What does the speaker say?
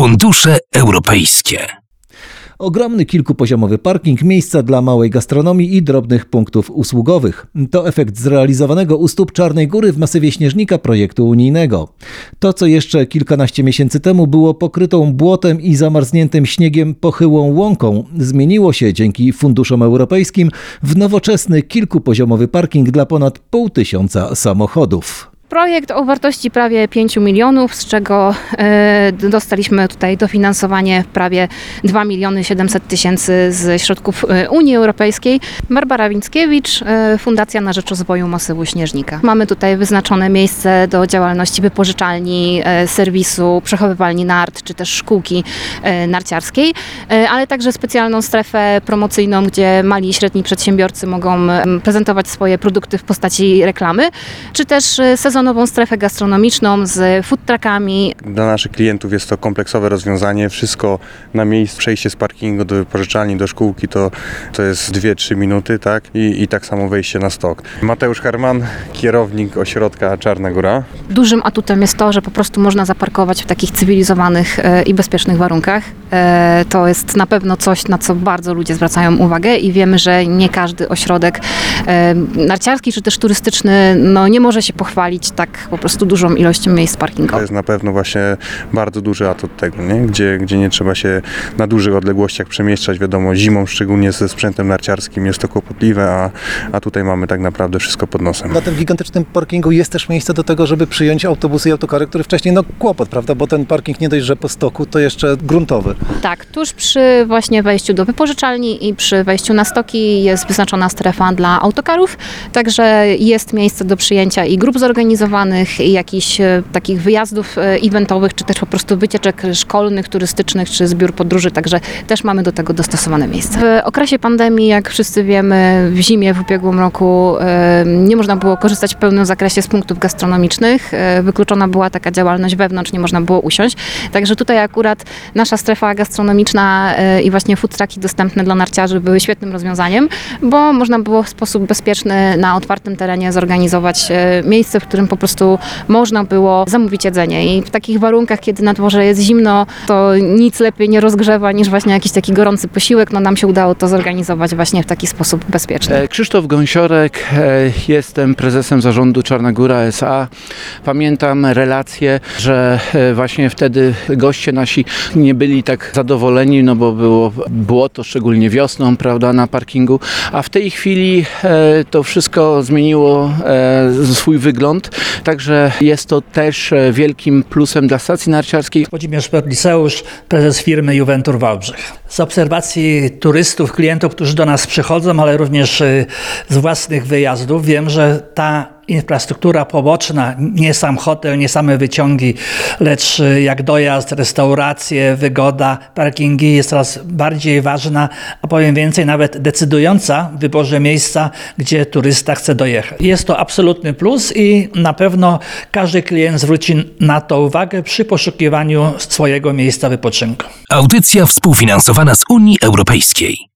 Fundusze europejskie. Ogromny kilkupoziomowy parking, miejsca dla małej gastronomii i drobnych punktów usługowych. To efekt zrealizowanego u stóp Czarnej Góry w masywie Śnieżnika projektu unijnego. To, co jeszcze kilkanaście miesięcy temu było pokrytą błotem i zamarzniętym śniegiem pochyłą łąką, zmieniło się dzięki funduszom europejskim w nowoczesny kilkupoziomowy parking dla ponad 500 samochodów. Projekt o wartości prawie 5 milionów, z czego dostaliśmy tutaj dofinansowanie prawie 2 700 000 z środków Unii Europejskiej. Barbara Więckiewicz, Fundacja na rzecz rozwoju masywu Śnieżnika. Mamy tutaj wyznaczone miejsce do działalności wypożyczalni, serwisu, przechowywalni nart, czy też szkółki narciarskiej, ale także specjalną strefę promocyjną, gdzie mali i średni przedsiębiorcy mogą prezentować swoje produkty w postaci reklamy, czy też sezonową strefę gastronomiczną z food truckami. Dla naszych klientów jest to kompleksowe rozwiązanie. Wszystko na miejscu. Przejście z parkingu do wypożyczalni, do szkółki to jest 2-3 minuty, tak? I tak samo wejście na stok. Mateusz Herman, kierownik ośrodka Czarna Góra. Dużym atutem jest to, że po prostu można zaparkować w takich cywilizowanych i bezpiecznych warunkach. To jest na pewno coś, na co bardzo ludzie zwracają uwagę i wiemy, że nie każdy ośrodek narciarski czy też turystyczny nie może się pochwalić tak po prostu dużą ilością miejsc parkingowych. To jest na pewno właśnie bardzo duży atut tego, nie? Gdzie nie trzeba się na dużych odległościach przemieszczać. Wiadomo, zimą szczególnie ze sprzętem narciarskim jest to kłopotliwe, a tutaj mamy tak naprawdę wszystko pod nosem. Na tym gigantycznym parkingu jest też miejsce do tego, żeby przyjąć autobusy i autokary, które wcześniej kłopot, prawda? Bo ten parking nie dość, że po stoku, to jeszcze gruntowy. Tak, tuż przy właśnie wejściu do wypożyczalni i przy wejściu na stoki jest wyznaczona strefa dla autokarów, także jest miejsce do przyjęcia i grup zorganizowanych, i jakichś takich wyjazdów eventowych, czy też po prostu wycieczek szkolnych, turystycznych, czy z biur podróży, także też mamy do tego dostosowane miejsce. W okresie pandemii, jak wszyscy wiemy, w zimie w ubiegłym roku nie można było korzystać w pełnym zakresie z punktów gastronomicznych. Wykluczona była taka działalność wewnątrz, nie można było usiąść. Także tutaj akurat nasza strefa gastronomiczna i właśnie food trucki dostępne dla narciarzy były świetnym rozwiązaniem, bo można było w sposób bezpieczny na otwartym terenie zorganizować miejsce, w którym po prostu można było zamówić jedzenie. I w takich warunkach, kiedy na dworze jest zimno, to nic lepiej nie rozgrzewa niż właśnie jakiś taki gorący posiłek. Nam się udało to zorganizować właśnie w taki sposób bezpieczny. Krzysztof Gąsiorek, jestem prezesem zarządu Czarna Góra S.A. Pamiętam relacje, że właśnie wtedy goście nasi nie byli tak zadowoleni, bo było błoto, szczególnie wiosną, prawda, na parkingu, a w tej chwili to wszystko zmieniło swój wygląd, także jest to też wielkim plusem dla stacji narciarskiej. Włodzimierz Perliseusz, prezes firmy Juventur Wałbrzych. Z obserwacji turystów, klientów, którzy do nas przychodzą, ale również z własnych wyjazdów, wiem, że ta infrastruktura poboczna, nie sam hotel, nie same wyciągi, lecz jak dojazd, restauracje, wygoda, parkingi jest coraz bardziej ważna, a powiem więcej, nawet decydująca w wyborze miejsca, gdzie turysta chce dojechać. Jest to absolutny plus i na pewno każdy klient zwróci na to uwagę przy poszukiwaniu swojego miejsca wypoczynku. Audycja współfinansowana z Unii Europejskiej.